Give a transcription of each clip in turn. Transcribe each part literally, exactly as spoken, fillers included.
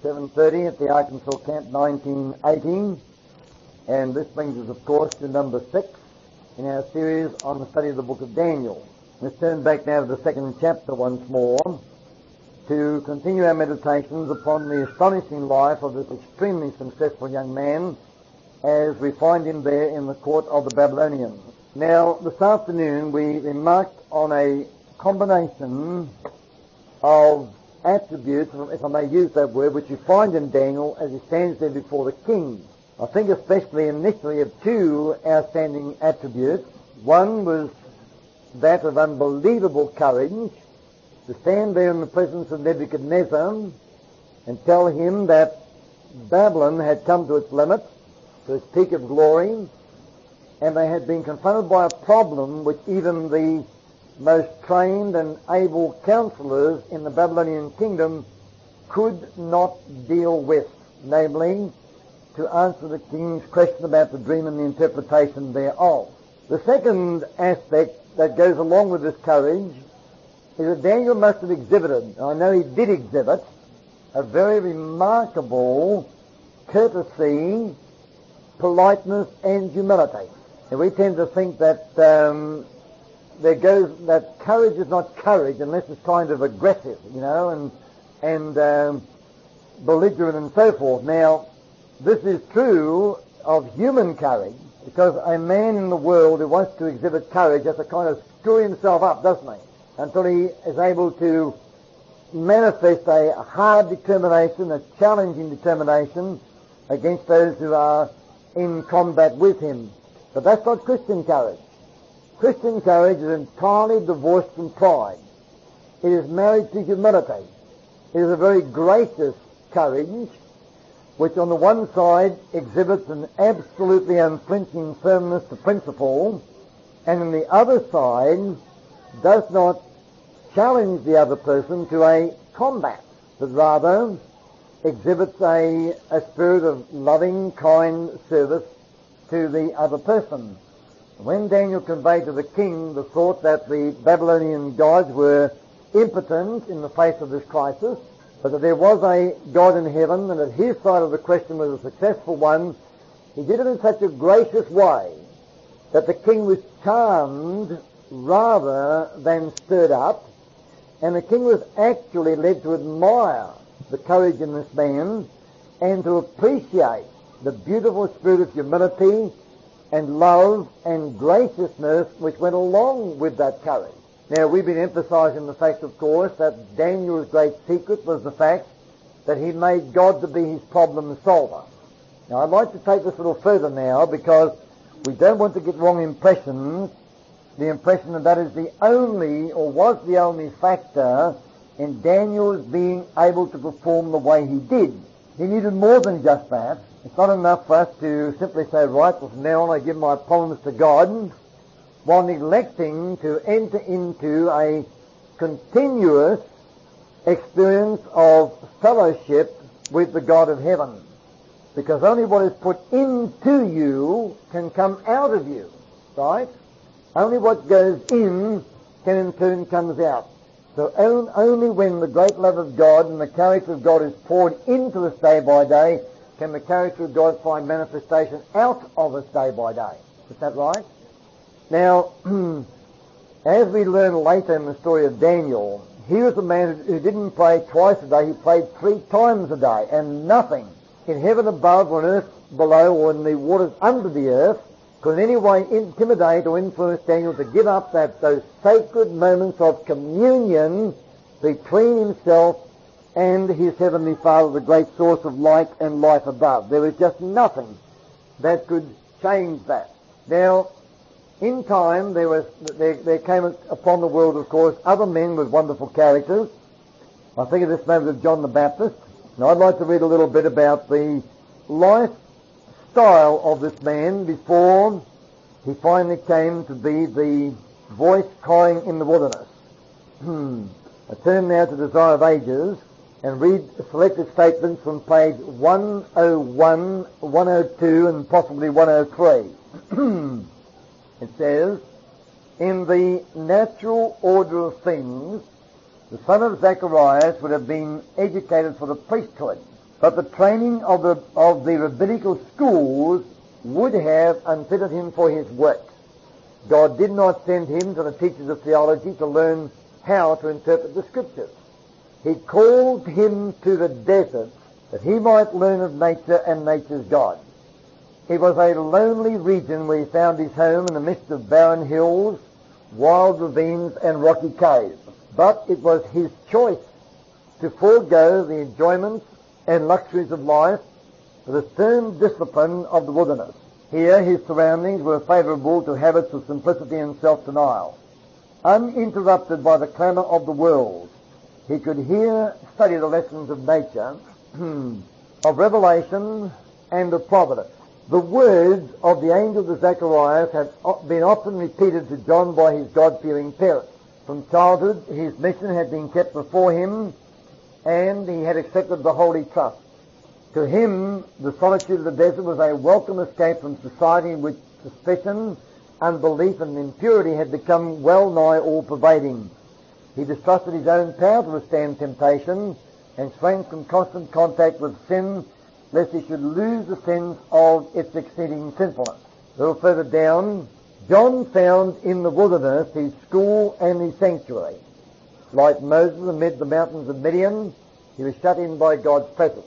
seven thirty at the Arkansas Camp, nineteen eighty. And this brings us, of course, to number six in our series on the study of the book of Daniel. Let's turn back now to the second chapter once more to continue our meditations upon the astonishing life of this extremely successful young man as we find him there in the court of the Babylonians. Now, this afternoon we remarked on a combination of attributes, if I may use that word, which you find in Daniel as he stands there before the king. I think especially initially of two outstanding attributes. One was that of unbelievable courage, to stand there in the presence of Nebuchadnezzar and tell him that Babylon had come to its limit, to its peak of glory, and they had been confronted by a problem which even the most trained and able counselors in the Babylonian kingdom could not deal with, namely, to answer the king's question about the dream and the interpretation thereof. The second aspect that goes along with this courage is that Daniel must have exhibited, I know he did exhibit, a very remarkable courtesy, politeness, and humility. And we tend to think that um, there goes that courage is not courage unless it's kind of aggressive, you know, and and um, belligerent and so forth. Now, this is true of human courage, because a man in the world who wants to exhibit courage has to kind of screw himself up, doesn't he, until he is able to manifest a hard determination, a challenging determination against those who are in combat with him. But that's not Christian courage. Christian courage is entirely divorced from pride. It is married to humility. It is a very gracious courage, which on the one side exhibits an absolutely unflinching firmness to principle, and on the other side does not challenge the other person to a combat, but rather exhibits a, a spirit of loving, kind service to the other person. When Daniel conveyed to the king the thought that the Babylonian gods were impotent in the face of this crisis, but that there was a God in heaven and that his side of the question was a successful one, he did it in such a gracious way that the king was charmed rather than stirred up, and the king was actually led to admire the courage in this man and to appreciate the beautiful spirit of humility and love and graciousness which went along with that courage. Now, we've been emphasizing the fact, of course, that Daniel's great secret was the fact that he made God to be his problem solver. Now, I'd like to take this a little further now, because we don't want to get wrong impressions, the impression that that is the only, or was the only factor in Daniel's being able to perform the way he did. He needed more than just that. It's not enough for us to simply say, right, well, from now on I give my problems to God, while neglecting to enter into a continuous experience of fellowship with the God of heaven. Because only what is put into you can come out of you, right? Only what goes in can in turn comes out. So only when the great love of God and the character of God is poured into us day by day can the character of God find manifestation out of us day by day. Is that right? Now, as we learn later in the story of Daniel, he was a man who didn't pray twice a day, he prayed three times a day, and nothing in heaven above or on earth below or in the waters under the earth could in any way intimidate or influence Daniel to give up that those sacred moments of communion between himself and his heavenly Father, the great source of light and life above. There was just nothing that could change that. Now, in time, there was there, there came upon the world, of course, other men with wonderful characters. I think of this moment of John the Baptist. Now, I'd like to read a little bit about the lifestyle of this man before he finally came to be the voice crying in the wilderness. I turn now to Desire of Ages and read selected statements from page one oh one, one oh two, and possibly one oh three. It says, in the natural order of things, the son of Zacharias would have been educated for the priesthood. But the training of the, of the rabbinical schools would have unfitted him for his work. God did not send him to the teachers of theology to learn how to interpret the Scriptures. He called him to the desert that he might learn of nature and nature's God. It was a lonely region where he found his home in the midst of barren hills, wild ravines, and rocky caves. But it was his choice to forego the enjoyments and luxuries of life for the stern discipline of the wilderness. Here his surroundings were favourable to habits of simplicity and self-denial. Uninterrupted by the clamour of the world, he could here study the lessons of nature, of revelation, and of providence. The words of the angel to Zacharias had been often repeated to John by his God-fearing parents. From childhood, his mission had been kept before him, and he had accepted the holy trust. To him, the solitude of the desert was a welcome escape from society in which suspicion, unbelief, and impurity had become well nigh all-pervading. He distrusted his own power to withstand temptation and shrank from constant contact with sin, lest he should lose the sense of its exceeding sinfulness. A little further down, John found in the wilderness his school and his sanctuary. Like Moses amid the mountains of Midian, he was shut in by God's presence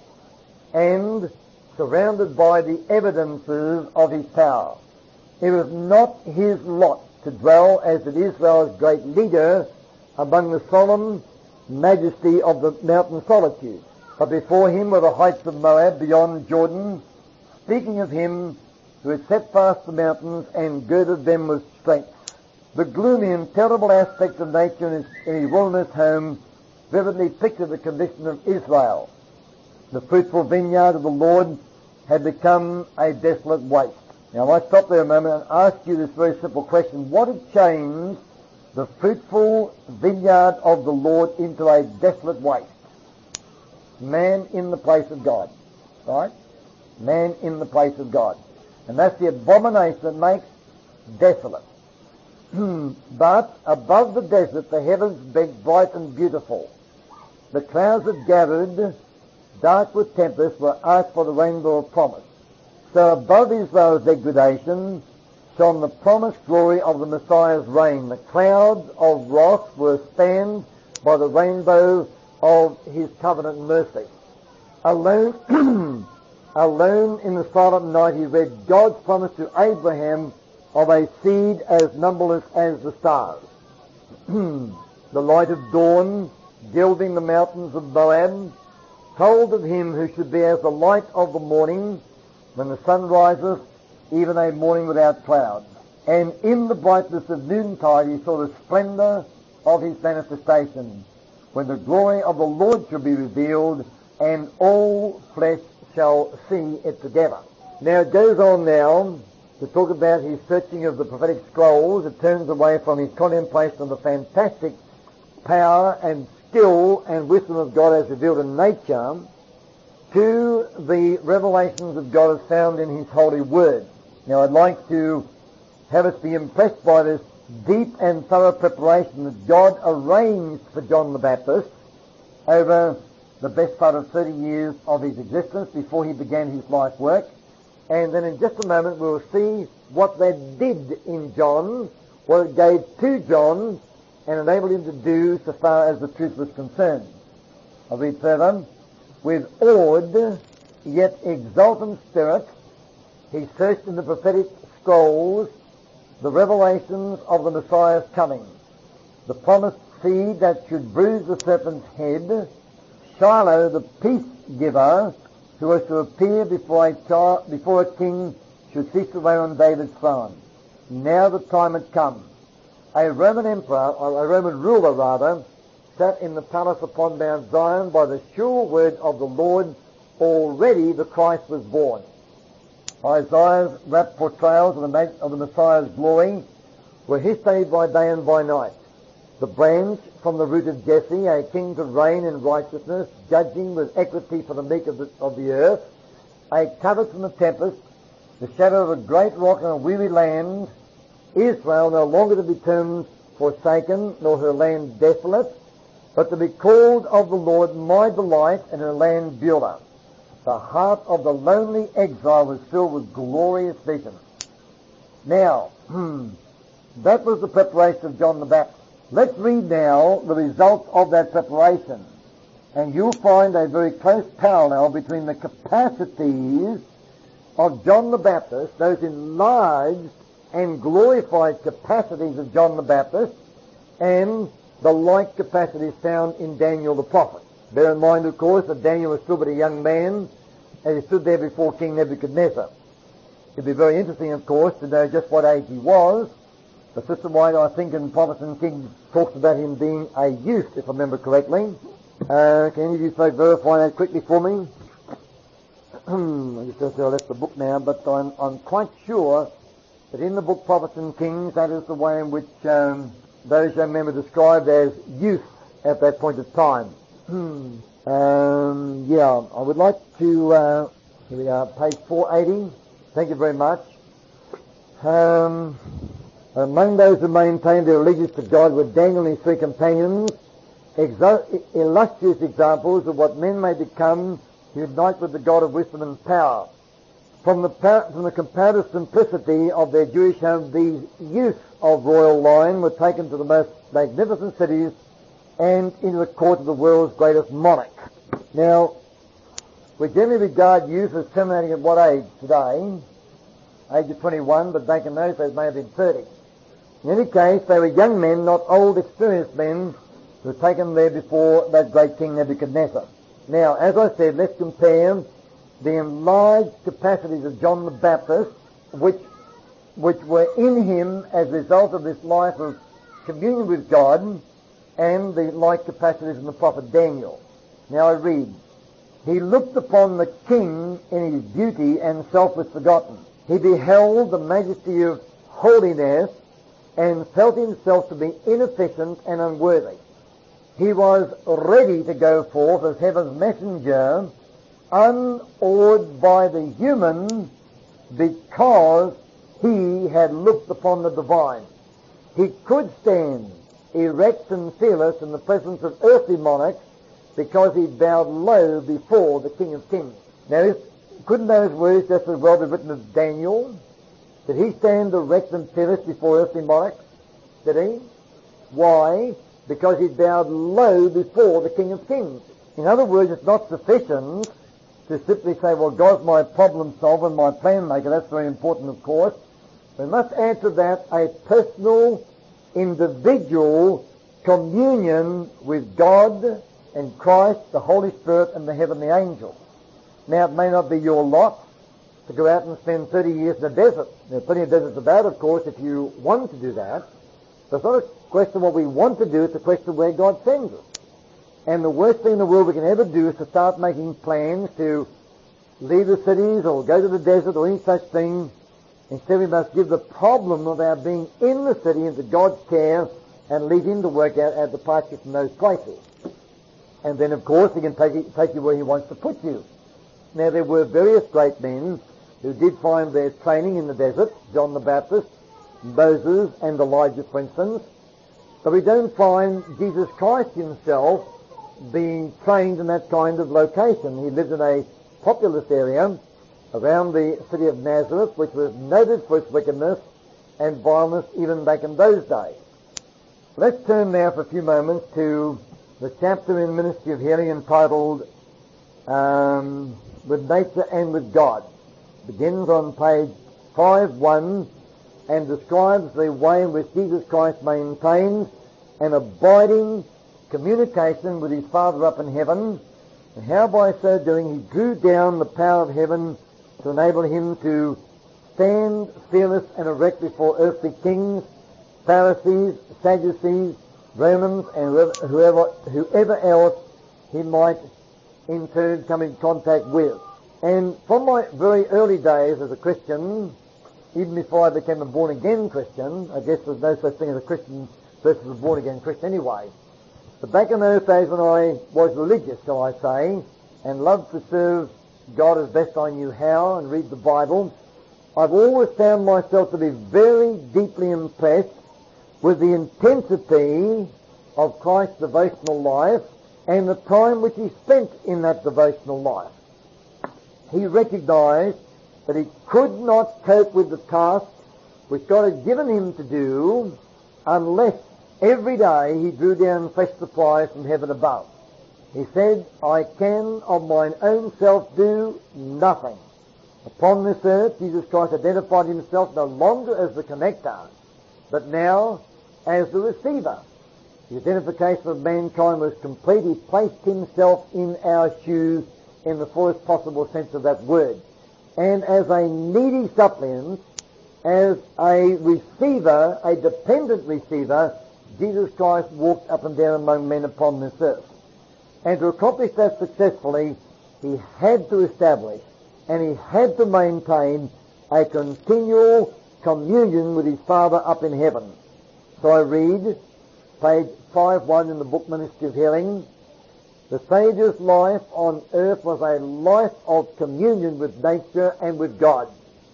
and surrounded by the evidences of his power. It was not his lot to dwell as did Israel's great leader among the solemn majesty of the mountain solitude. But before him were the heights of Moab beyond Jordan, speaking of him who had set fast the mountains and girded them with strength. The gloomy and terrible aspects of nature in his, in his wilderness home vividly pictured the condition of Israel. The fruitful vineyard of the Lord had become a desolate waste. Now I might stop there a moment and ask you this very simple question. What had changed the fruitful vineyard of the Lord into a desolate waste? Man in the place of God. Right? Man in the place of God. And that's the abomination that makes desolate. But above the desert the heavens begged bright and beautiful. The clouds that gathered, dark with tempest, were asked for the rainbow of promise. So above Israel's degradation shone the promised glory of the Messiah's reign. The clouds of wrath were spanned by the rainbow of his covenant mercy. Alone, alone in the silent night he read God's promise to Abraham of a seed as numberless as the stars. The light of dawn, gilding the mountains of Moab, told of him who should be as the light of the morning when the sun rises, even a morning without clouds. And in the brightness of noontide he saw the splendor of his manifestation, when the glory of the Lord shall be revealed, and all flesh shall see it together. Now it goes on now to talk about his searching of the prophetic scrolls. It turns away from his contemplation of the fantastic power and skill and wisdom of God as revealed in nature to the revelations of God as found in his holy word. Now I'd like to have us be impressed by this deep and thorough preparation that God arranged for John the Baptist over the best part of thirty years of his existence before he began his life work. And then in just a moment we'll see what that did in John, what it gave to John, and enabled him to do so far as the truth was concerned. I'll read further. With awed yet exultant spirit, he searched in the prophetic scrolls the revelations of the Messiah's coming, the promised seed that should bruise the serpent's head, Shiloh the peace giver, who was to appear before a, child, before a king should cease to reign on David's throne. Now the time had come. A Roman emperor, or a Roman ruler rather, sat in the palace upon Mount Zion. By the sure word of the Lord, already the Christ was born. Isaiah's rapt portrayals of the, of the Messiah's glory were his study by day and by night. The branch from the root of Jesse, a king to reign in righteousness, judging with equity for the meek of the, of the earth, a covered from the tempest, the shadow of a great rock and a weary land, Israel no longer to be termed forsaken, nor her land desolate, but to be called of the Lord my delight, and her land Beulah. the heart of the lonely exile was filled with glorious visions. Now, that was the preparation of John the Baptist. Let's read now the results of that preparation. And you'll find a very close parallel between the capacities of John the Baptist, those enlarged and glorified capacities of John the Baptist, and the like capacities found in Daniel the prophet. Bear in mind, of course, that Daniel was still but a young man as he stood there before King Nebuchadnezzar. It'd be very interesting, of course, to know just what age he was. But Sister White, I think, in Prophets and Kings talks about him being a youth, if I remember correctly. Uh, can any of you folks verify that quickly for me? I just don't say I left the book now, but I'm, I'm quite sure that in the book Prophets and Kings, that is the way in which um, those young men were described as youth at that point of time. um, yeah, I would like to, uh, here we are, page four eighty. Thank you very much. Um, among those who maintained their allegiance to God were Daniel and his three companions, exo- illustrious examples of what men may become who unite with the God of wisdom and power. From the, par- from the comparative simplicity of their Jewish home, these youths of royal line were taken to the most magnificent cities and into the court of the world's greatest monarch. Now, we generally regard youth as terminating at what age today? Age of twenty-one, but back in those days may have been thirty. In any case, they were young men, not old, experienced men, who were taken there before that great King Nebuchadnezzar. Now, as I said, let's compare the enlarged capacities of John the Baptist, which which were in him as a result of this life of communion with God, and the like capacities in the prophet Daniel. Now I read, he looked upon the king in his beauty and self was forgotten. He beheld the majesty of holiness and felt himself to be inefficient and unworthy. He was ready to go forth as heaven's messenger, unawed by the human, because he had looked upon the divine. He could stand erect and fearless in the presence of earthly monarchs because he bowed low before the King of Kings. Now, if, couldn't those words just as well be written of Daniel? Did he stand erect and fearless before earthly monarchs? Did he? Why? Because he bowed low before the King of Kings. In other words, it's not sufficient to simply say, well, God's my problem solver and my plan maker. That's very important, of course. We must add to that a personal, individual communion with God and Christ, the Holy Spirit, and the heavenly angels. Now, it may not be your lot to go out and spend thirty years in the desert. There are plenty of deserts about, of course, if you want to do that. But it's not a question of what we want to do, it's a question of where God sends us. And the worst thing in the world we can ever do is to start making plans to leave the cities or go to the desert or any such thing. Instead, we must give the problem of our being in the city into God's care and leave Him to work out our departure from those places. And then, of course, He can take you, take you where He wants to put you. Now, there were various great men who did find their training in the desert, John the Baptist, Moses, and Elijah, for instance. But we don't find Jesus Christ Himself being trained in that kind of location. He lived in a populous area around the city of Nazareth, which was noted for its wickedness and violence even back in those days. Let's turn now for a few moments to the chapter in Ministry of Healing entitled um, With Nature and with God. It begins on page five one and describes the way in which Jesus Christ maintains an abiding communication with His Father up in heaven, and how by so doing He drew down the power of heaven to enable Him to stand fearless and erect before earthly kings, Pharisees, Sadducees, Romans, and whoever, whoever else He might in turn come in contact with. And from my very early days as a Christian, even before I became a born-again Christian, I guess there's no such thing as a Christian versus a born-again Christian anyway, but back in those days when I was religious, shall I say, and loved to serve God as best I knew how and read the Bible, I've always found myself to be very deeply impressed with the intensity of Christ's devotional life and the time which He spent in that devotional life. he recognized that he could not cope with the task which God had given him to do unless every day he drew down fresh supplies from heaven above. He said, I can of mine own self do nothing. Upon this earth, Jesus Christ identified himself no longer as the connector, but now as the receiver. The identification of mankind was complete. He placed himself in our shoes in the fullest possible sense of that word. And as a needy suppliant, as a receiver, a dependent receiver, Jesus Christ walked up and down among men upon this earth. And to accomplish that successfully, he had to establish and he had to maintain a continual communion with his Father up in heaven. So I read, page five one in the book Ministry of Healing, the Saviour's life on earth was a life of communion with nature and with God.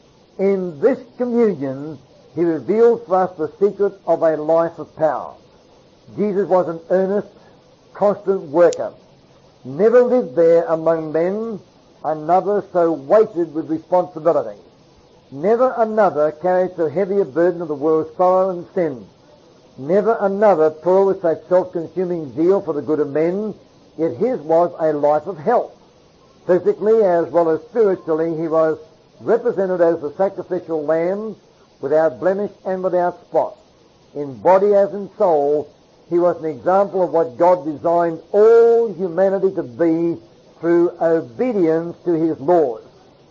In this communion, he revealed for us the secret of a life of power. Jesus was an earnest, constant worker. Never lived there among men another so weighted with responsibility. Never another carried so heavy a burden of the world's sorrow and sin. Never another toiled with such self-consuming zeal for the good of men, yet his was a life of health. Physically as well as spiritually, he was represented as the sacrificial lamb without blemish and without spot. In body as in soul, he was an example of what God designed all humanity to be through obedience to his laws.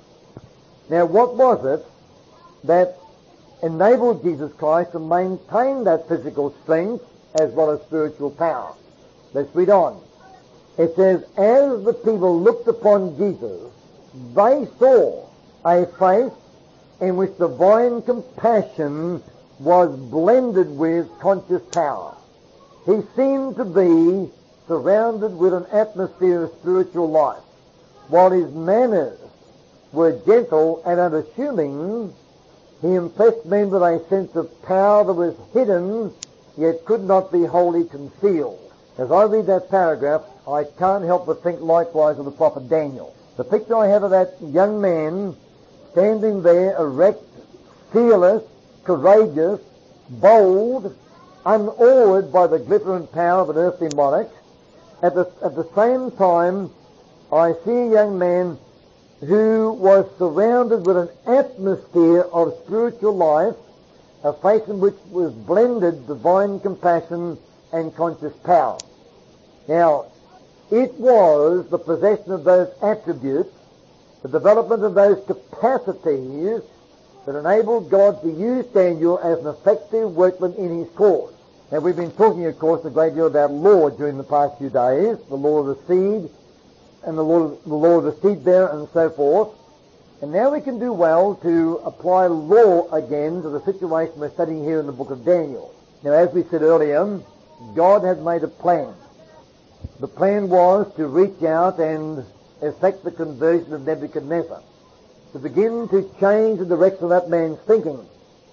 Now, what was it that enabled Jesus Christ to maintain that physical strength as well as spiritual power? Let's read on. It says, as the people looked upon Jesus, they saw a face in which divine compassion was blended with conscious power. He seemed to be surrounded with an atmosphere of spiritual life. While his manners were gentle and unassuming, he impressed men with a sense of power that was hidden, yet could not be wholly concealed. As I read that paragraph, I can't help but think likewise of the prophet Daniel. The picture I have of that young man standing there erect, fearless, courageous, bold, unawed by the glitter and power of an earthly monarch. At the, at the same time, I see a young man who was surrounded with an atmosphere of spiritual life, a face in which was blended divine compassion and conscious power. Now, it was the possession of those attributes, the development of those capacities that enabled God to use Daniel as an effective workman in his cause. Now, we've been talking, of course, a great deal about law during the past few days, the law of the seed, and the law, the law of the seed bearer, and so forth. And now we can do well to apply law again to the situation we're studying here in the book of Daniel. Now, as we said earlier, God had made a plan. The plan was to reach out and effect the conversion of Nebuchadnezzar, to begin to change the direction of that man's thinking,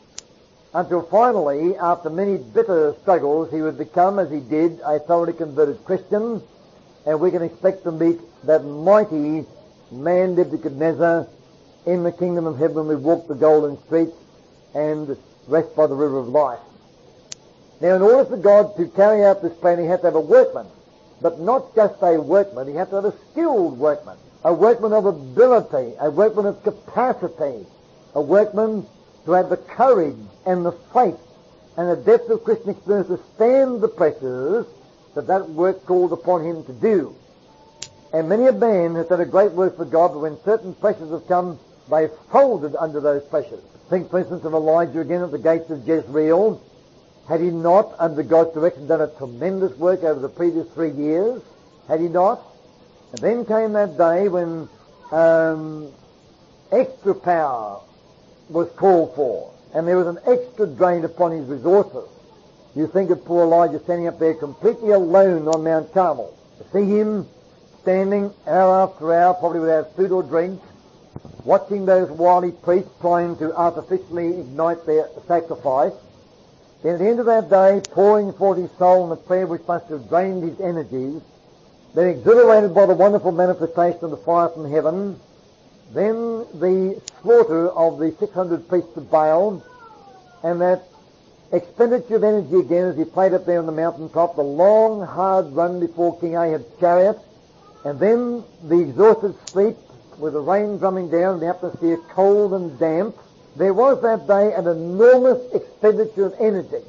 until finally, after many bitter struggles, he would become, as he did, a thoroughly converted Christian, and we can expect to meet that mighty man Nebuchadnezzar in the kingdom of heaven when we walk the golden streets and rest by the river of life. Now, in order for God to carry out this plan, he had to have a workman, but not just a workman, he had to have a skilled workman, a workman of ability, a workman of capacity, a workman who had the courage and the faith and the depth of Christian experience to stand the pressures that that work called upon him to do. And many a man has done a great work for God, but when certain pressures have come, they folded under those pressures. Think, for instance, of Elijah again at the gates of Jezreel. Had he not, under God's direction, done a tremendous work over the previous three years? Had he not? And then came that day when um, extra power was called for, and there was an extra drain upon his resources. You think of poor Elijah standing up there completely alone on Mount Carmel. To see him standing hour after hour, probably without food or drink, watching those wily priests trying to artificially ignite their sacrifice. Then at the end of that day, pouring forth his soul in a prayer which must have drained his energies, then exhilarated by the wonderful manifestation of the fire from heaven, then the slaughter of the six hundred priests of Baal, and that expenditure of energy again as he played up there on the mountaintop, the long, hard run before King Ahab's chariot, and then the exhausted sleep with the rain drumming down, the atmosphere cold and damp. There was that day an enormous expenditure of energy.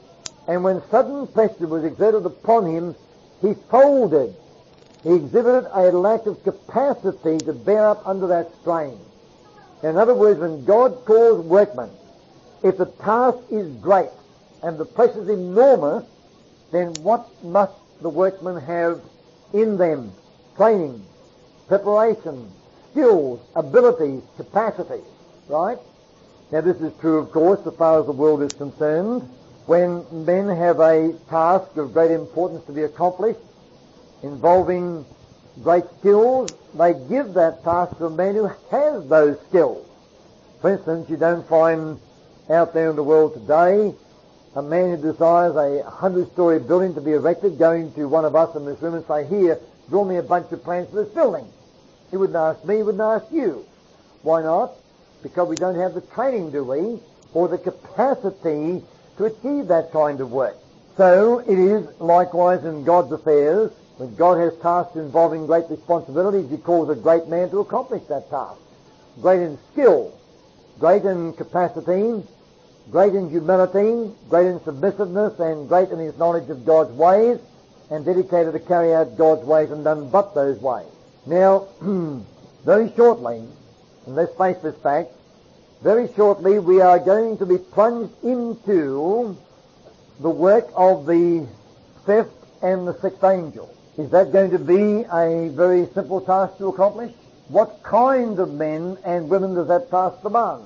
And when sudden pressure was exerted upon him, he folded. He exhibited a lack of capacity to bear up under that strain. In other words, when God calls workmen, if the task is great and the pressure is enormous, then what must the workmen have in them? Training, preparation, skills, abilities, capacities, right? Now this is true, of course, as far as the world is concerned. When men have a task of great importance to be accomplished, involving great skills, they give that task to a man who has those skills. For instance, you don't find out there in the world today a man who desires a hundred-story building to be erected going to one of us in this room and say, here, draw me a bunch of plans for this building. He wouldn't ask me, he wouldn't ask you. Why not? Because we don't have the training, do we, or the capacity to achieve that kind of work. So it is likewise in God's affairs. When God has tasks involving great responsibilities, he calls a great man to accomplish that task. Great in skill, great in capacity, great in humility, great in submissiveness, and great in his knowledge of God's ways, and dedicated to carry out God's ways and none but those ways. Now, very shortly, and let's face this fact, very shortly we are going to be plunged into the work of the fifth and the sixth angel. Is that going to be a very simple task to accomplish? What kind of men and women does that task demand?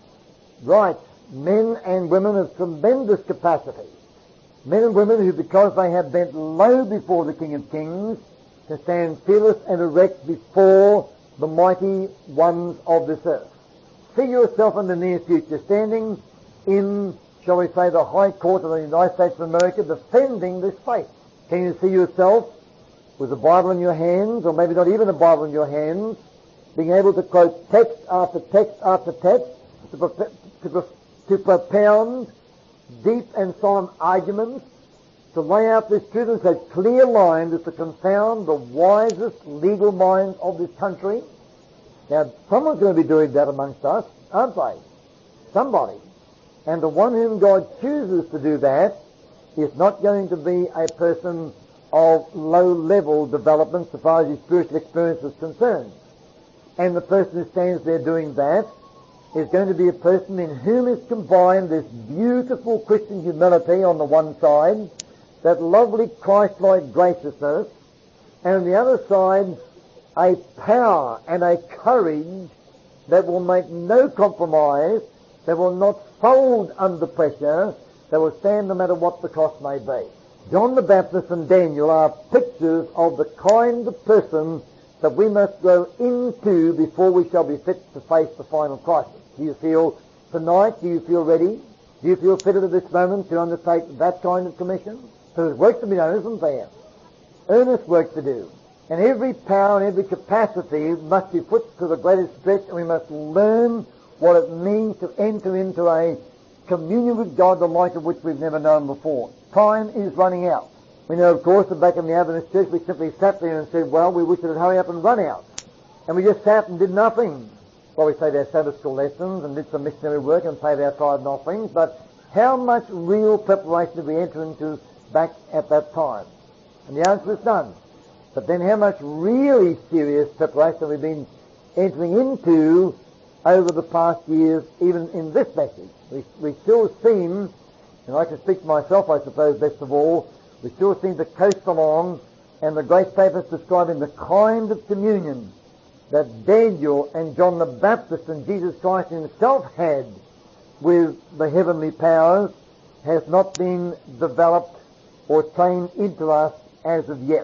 Right, men and women of tremendous capacity. Men and women who, because they have bent low before the King of Kings, can stand fearless and erect before the mighty ones of this earth. See yourself in the near future standing in, shall we say, the High Court of the United States of America defending this faith. Can you see yourself with a Bible in your hands, or maybe not even a Bible in your hands, being able to quote text after text after text to, pro- to, pro- to propound deep and solemn arguments, to lay out this truth in such clear lines as to confound the wisest legal minds of this country? Now, someone's going to be doing that amongst us, aren't they? Somebody. And the one whom God chooses to do that is not going to be a person of low-level development so far as his spiritual experience is concerned. And the person who stands there doing that is going to be a person in whom is combined this beautiful Christian humility on the one side, that lovely Christ-like graciousness, and on the other side, a power and a courage that will make no compromise, that will not fold under pressure, that will stand no matter what the cost may be. John the Baptist and Daniel are pictures of the kind of person that we must grow into before we shall be fit to face the final crisis. Do you feel tonight, do you feel ready? Do you feel fitted at this moment to undertake that kind of commission? So there's work to be done, isn't there? Earnest work to do. And every power and every capacity must be put to the greatest stretch, and we must learn what it means to enter into a communion with God the like of which we've never known before. Time is running out. We know, of course, that back in the Adventist church we simply sat there and said, well, we wish it would hurry up and run out. And we just sat and did nothing. Well, we played our Sabbath school lessons and did some missionary work and paid our tithe and offerings, but how much real preparation did we enter into back at that time? And the answer is none. But then how much really serious preparation have we been entering into over the past years, even in this message? We, we still seem, and I can speak for myself, I suppose, best of all, we still seem to coast along, and the great papers describing the kind of communion that Daniel and John the Baptist and Jesus Christ himself had with the heavenly powers has not been developed or trained into us as of yet.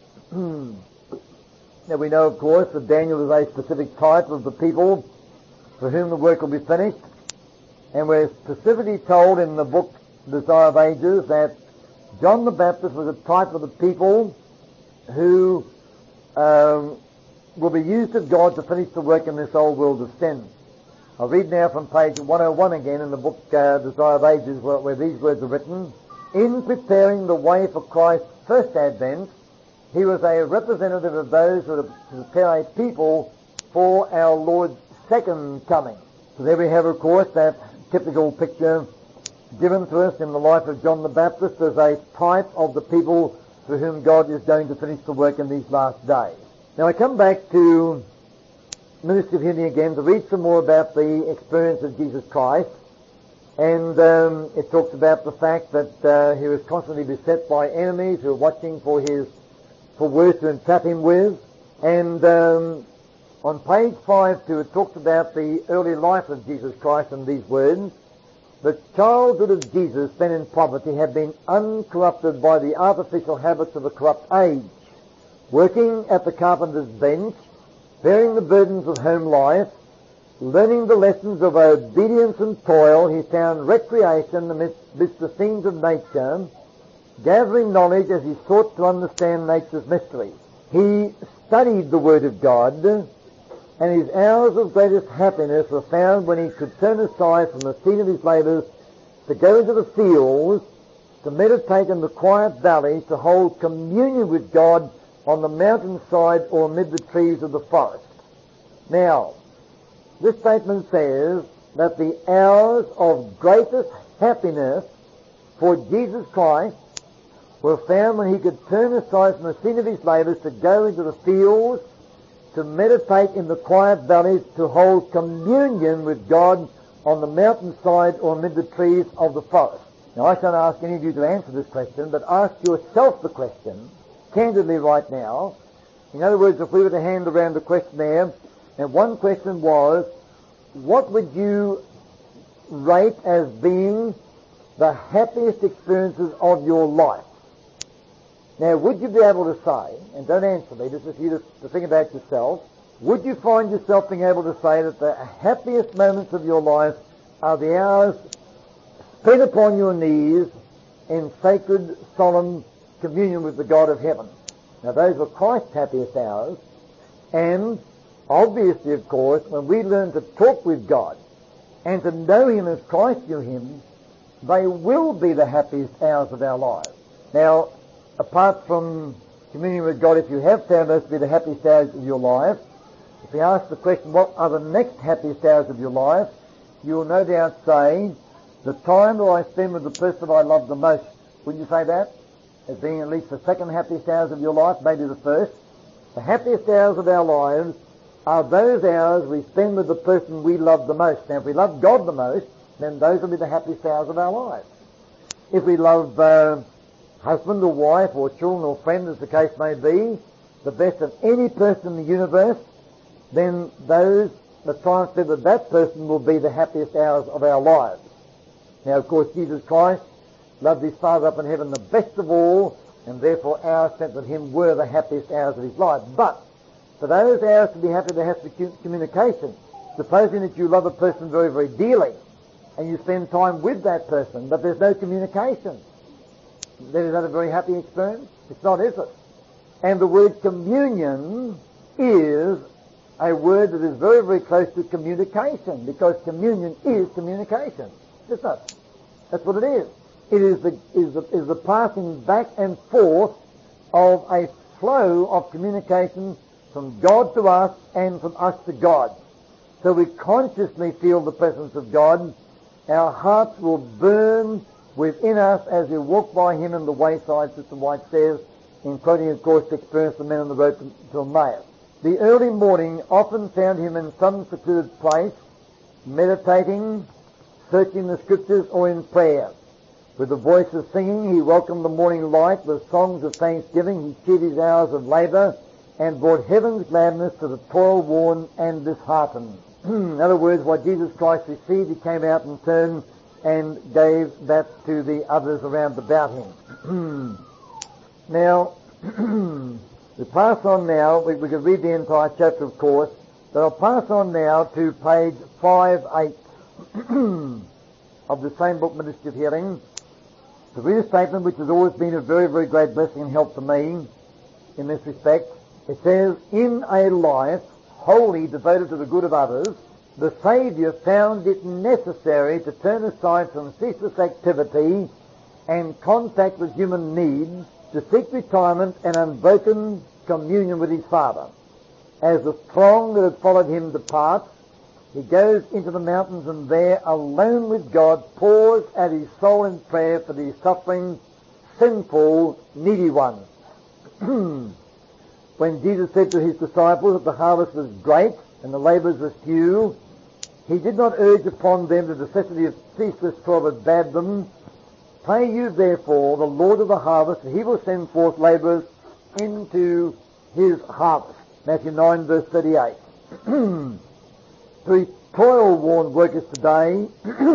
Now we know, of course, that Daniel is a specific type of the people for whom the work will be finished, and we're specifically told in the book Desire of Ages that John the Baptist was a type of the people who um, will be used of God to finish the work in this old world of sin. I'll read now from page one oh one again in the book uh, Desire of Ages, where, where these words are written. In preparing the way for Christ's first advent, he was a representative of those who were to prepare a people for our Lord's second coming. So there we have, of course, that typical picture given to us in the life of John the Baptist as a type of the people through whom God is going to finish the work in these last days. Now I come back to Ministry of Healing again to read some more about the experience of Jesus Christ. And um, it talks about the fact that uh, he was constantly beset by enemies who were watching for his for words to entrap him with. And um, on page five two, it talks about the early life of Jesus Christ in these words. The childhood of Jesus, then in poverty, had been uncorrupted by the artificial habits of a corrupt age. Working at the carpenter's bench, bearing the burdens of home life, learning the lessons of obedience and toil, he found recreation amidst, amidst the scenes of nature, gathering knowledge as he sought to understand nature's mysteries. He studied the Word of God, and his hours of greatest happiness were found when he could turn aside from the scene of his labours to go into the fields, to meditate in the quiet valleys, to hold communion with God on the mountainside or amid the trees of the forest. Now, this statement says that the hours of greatest happiness for Jesus Christ were found when he could turn aside from the scene of his labours to go into the fields, to meditate in the quiet valleys, to hold communion with God on the mountainside or amid the trees of the forest. Now, I shan't ask any of you to answer this question, but ask yourself the question, candidly right now. In other words, if we were to hand around the questionnaire, and one question was, what would you rate as being the happiest experiences of your life? Now, would you be able to say, and don't answer me, this is for you to, to think about yourself, would you find yourself being able to say that the happiest moments of your life are the hours spent upon your knees in sacred, solemn communion with the God of heaven? Now, those were Christ's happiest hours, and obviously, of course, when we learn to talk with God and to know Him as Christ knew Him, they will be the happiest hours of our lives. Now, apart from communion with God, if you have found those to be the happiest hours of your life, if we ask the question, what are the next happiest hours of your life, you will no doubt say, the time that I spend with the person I love the most. Wouldn't you say that? As being at least the second happiest hours of your life, maybe the first. The happiest hours of our lives are those hours we spend with the person we love the most. Now, if we love God the most, then those will be the happiest hours of our lives. If we love uh, husband or wife or children or friend, as the case may be, the best of any person in the universe, then those, the time spent with that person will be the happiest hours of our lives. Now, of course, Jesus Christ loved His Father up in heaven the best of all, and therefore hours spent with Him were the happiest hours of His life. But for those hours to be happy, there has to be communication. Supposing that you love a person very, very dearly, and you spend time with that person, but there's no communication, then is that a very happy experience? It's not, is it? And the word communion is a word that is very, very close to communication, because communion is communication. It's not. That's what it is. It is the, is the, is the passing back and forth of a flow of communication from God to us and from us to God. So we consciously feel the presence of God. Our hearts will burn within us as we walk by Him in the wayside, Sister White says, in quoting, of course, the experience of the men on the road to, to Emmaus. The early morning often found Him in some secluded place, meditating, searching the Scriptures, or in prayer. With the voice of singing, He welcomed the morning light. With songs of thanksgiving, He cheered His hours of labour and brought heaven's gladness to the toil-worn and disheartened. In other words, what Jesus Christ received, He came out in turn and gave that to the others around about Him. Now, we pass on now, we, we could read the entire chapter, of course, but I'll pass on now to page five eight of the same book, Ministry of Healing, to read a statement which has always been a very, very great blessing and help to me in this respect. It says, in a life wholly devoted to the good of others, the Saviour found it necessary to turn aside from ceaseless activity and contact with human needs to seek retirement and unbroken communion with his Father. As the throng that had followed him departs, he goes into the mountains and there, alone with God, pours out his soul in prayer for these suffering, sinful, needy ones. When Jesus said to his disciples that the harvest was great and the labourers were few, he did not urge upon them the necessity of ceaseless toil, but bade them, pray you therefore the Lord of the harvest, that he will send forth labourers into his harvest. Matthew nine verse thirty-eight. To his toil-worn workers today,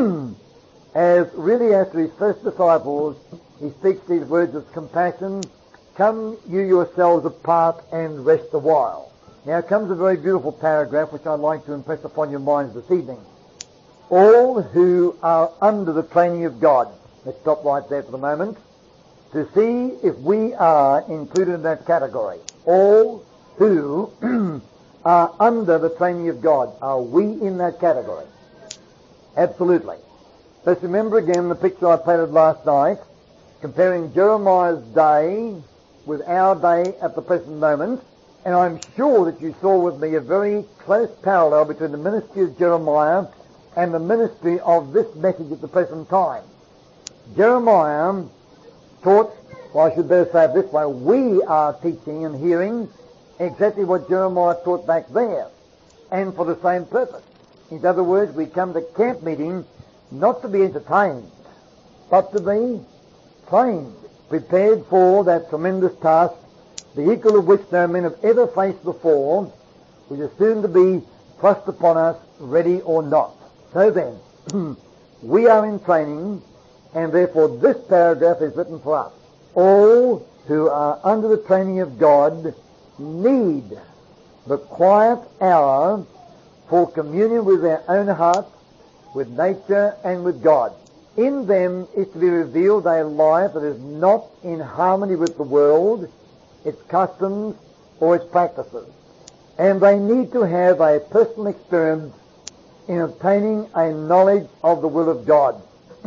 as really as to his first disciples, he speaks these words of compassion, come you yourselves apart and rest a while. Now comes a very beautiful paragraph which I'd like to impress upon your minds this evening. All who are under the training of God. Let's stop right there for the moment to see if we are included in that category. All who are under the training of God. Are we in that category? Absolutely. Let's remember again the picture I painted last night, comparing Jeremiah's day with our day at the present moment, and I'm sure that you saw with me a very close parallel between the ministry of Jeremiah and the ministry of this message at the present time. Jeremiah taught, well I should better say it this way, we are teaching and hearing exactly what Jeremiah taught back there, and for the same purpose. In other words, we come to camp meeting not to be entertained, but to be trained, prepared for that tremendous task, the equal of which no men have ever faced before, which is soon to be thrust upon us, ready or not. So then, we are in training, and therefore this paragraph is written for us. All who are under the training of God need the quiet hour for communion with their own hearts, with nature, and with God. In them is to be revealed a life that is not in harmony with the world, its customs, or its practices. And they need to have a personal experience in obtaining a knowledge of the will of God.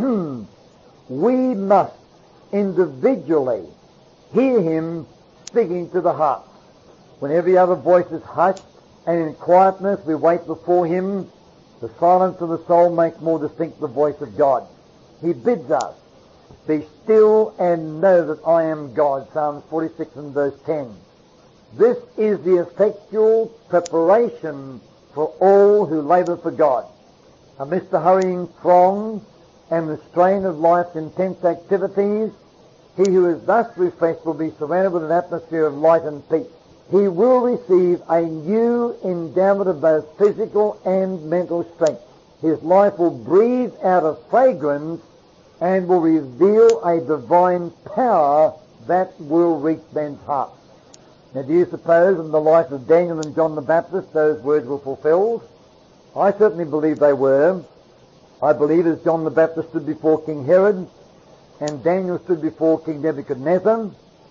We must individually hear him speaking to the heart. When every other voice is hushed, and in quietness we wait before him, the silence of the soul makes more distinct the voice of God. He bids us, be still and know that I am God, Psalm forty-six and verse ten. This is the effectual preparation for all who labour for God. Amidst the hurrying throng and the strain of life's intense activities, he who is thus refreshed will be surrounded with an atmosphere of light and peace. He will receive a new endowment of both physical and mental strength. His life will breathe out a fragrance and will reveal a divine power that will reach men's hearts. Now, do you suppose in the life of Daniel and John the Baptist those words were fulfilled? I certainly believe they were. I believe as John the Baptist stood before King Herod and Daniel stood before King Nebuchadnezzar,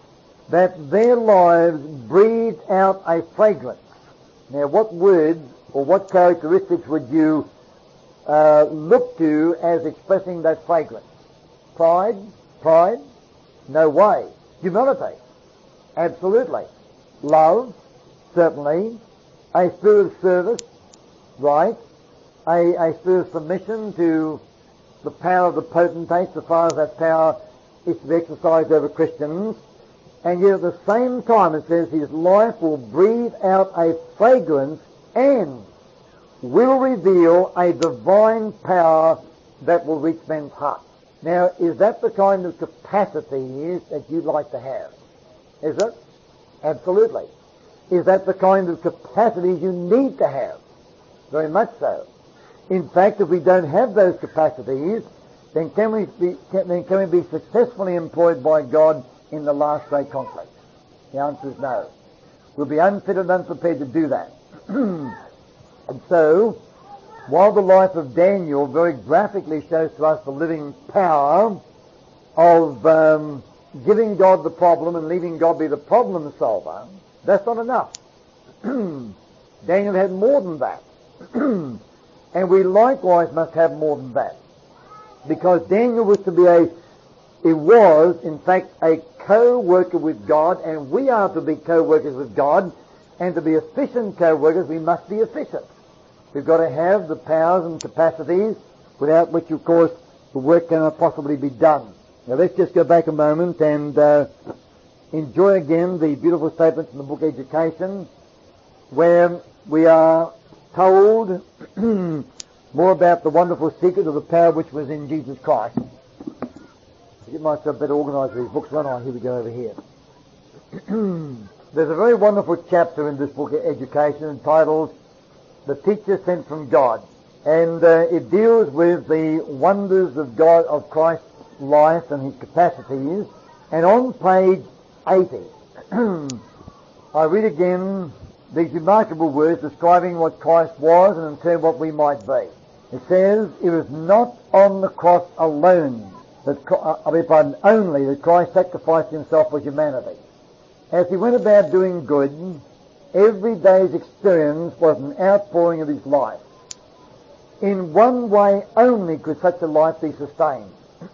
that their lives breathed out a fragrance. Now, what words or what characteristics would you uh, look to as expressing that fragrance? Pride? Pride? No way. Humility? Absolutely. Love? Certainly. A spirit of service? Right. A, a spirit of submission to the power of the potentates, as far as that power is to be exercised over Christians. And yet at the same time it says his life will breathe out a fragrance and will reveal a divine power that will reach men's hearts. Now, is that the kind of capacity that you'd like to have? Is it? Absolutely. Is that the kind of capacities you need to have? Very much so. In fact, if we don't have those capacities, then can we be, can, then can we be successfully employed by God in the last great conflict? The answer is no. We'll be unfit and unprepared to do that. And so, while the life of Daniel very graphically shows to us the living power of um, giving God the problem and leaving God be the problem solver, That's not enough. Daniel had more than that. And we likewise must have more than that. Because Daniel was to be a, he was, in fact, a co-worker with God, and we are to be co-workers with God, and to be efficient co-workers, we must be efficient. We've got to have the powers and capacities without which, of course, the work cannot possibly be done. Now let's just go back a moment and uh, enjoy again the beautiful statements in the book Education, where we are told more about the wonderful secret of the power which was in Jesus Christ. I get myself better organised with these books, won't I? Here we go over here. There's a very wonderful chapter in this book of Education entitled The Teacher Sent from God. And uh, it deals with the wonders of God, of Christ's life and his capacities. And on page eighty, I read again these remarkable words describing what Christ was and in turn what we might be. It says, it was not on the cross alone, that, uh, I beg pardon, only that Christ sacrificed himself for humanity. As he went about doing good, every day's experience was an outpouring of his life. In one way only could such a life be sustained.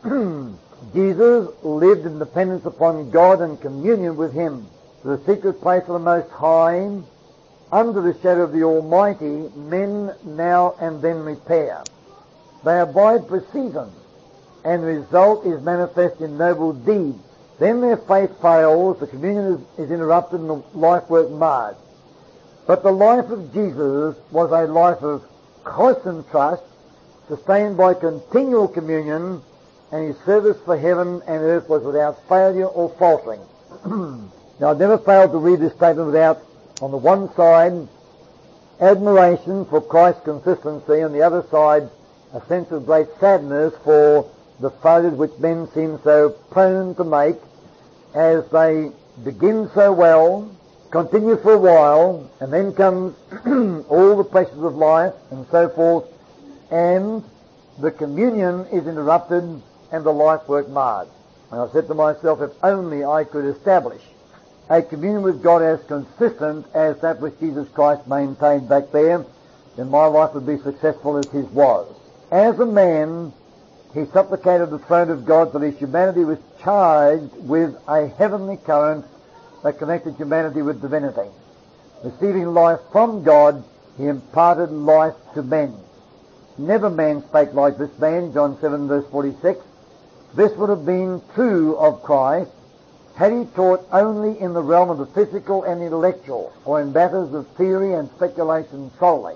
Jesus lived in dependence upon God and communion with him. To the secret place of the Most High, under the shadow of the Almighty, men now and then repair. They abide for seasons, and the result is manifest in noble deeds. Then their faith fails, the communion is, is interrupted, and the life work marred. But the life of Jesus was a life of constant trust, sustained by continual communion, and his service for heaven and earth was without failure or faltering. Now, I've never failed to read this statement without, on the one side, admiration for Christ's consistency, on the other side, a sense of great sadness for the failures which men seem so prone to make as they begin so well, continue for a while, and then comes all the pressures of life and so forth, and the communion is interrupted and the life work marred. And I said to myself, if only I could establish a communion with God as consistent as that which Jesus Christ maintained back there, then my life would be successful as his was. As a man, he supplicated the throne of God that his humanity was charged with a heavenly current that connected humanity with divinity. Receiving life from God, he imparted life to men. Never man spake like this man, John seven verse forty-six. This would have been true of Christ had he taught only in the realm of the physical and intellectual, or in matters of theory and speculation solely.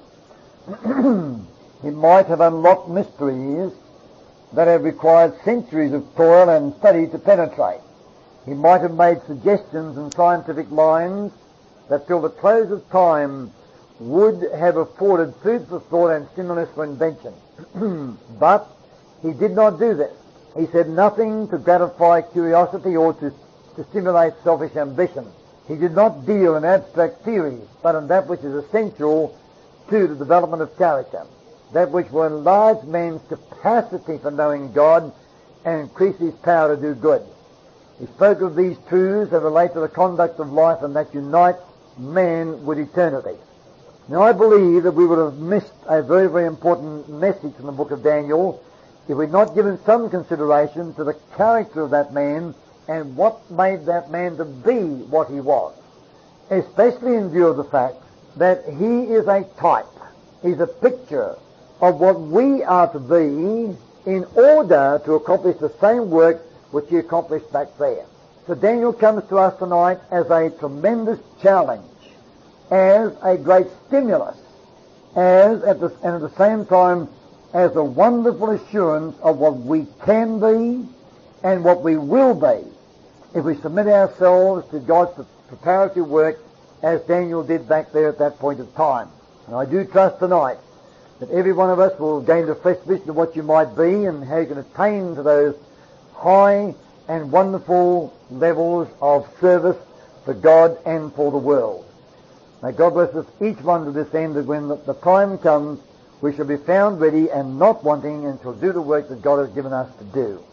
He might have unlocked mysteries that have required centuries of toil and study to penetrate. He might have made suggestions and scientific lines that till the close of time would have afforded food for thought and stimulus for invention. But he did not do this. He said nothing to gratify curiosity or to, to stimulate selfish ambition. He did not deal in abstract theories, but in that which is essential to the development of character, that which will enlarge man's capacity for knowing God and increase his power to do good. He spoke of these truths that relate to the conduct of life and that unite man with eternity. Now, I believe that we would have missed a very, very important message from the book of Daniel if we'd not given some consideration to the character of that man and what made that man to be what he was, especially in view of the fact that he is a type, he's a picture of what we are to be in order to accomplish the same work which he accomplished back there. So Daniel comes to us tonight as a tremendous challenge, as a great stimulus, as at the, and at the same time as a wonderful assurance of what we can be and what we will be if we submit ourselves to God's preparatory work as Daniel did back there at that point of time. And I do trust tonight that every one of us will gain a fresh vision of what you might be and how you can attain to those high and wonderful levels of service for God and for the world. May God bless us each one to this end, that when the, the time comes, we shall be found ready and not wanting, and shall do the work that God has given us to do.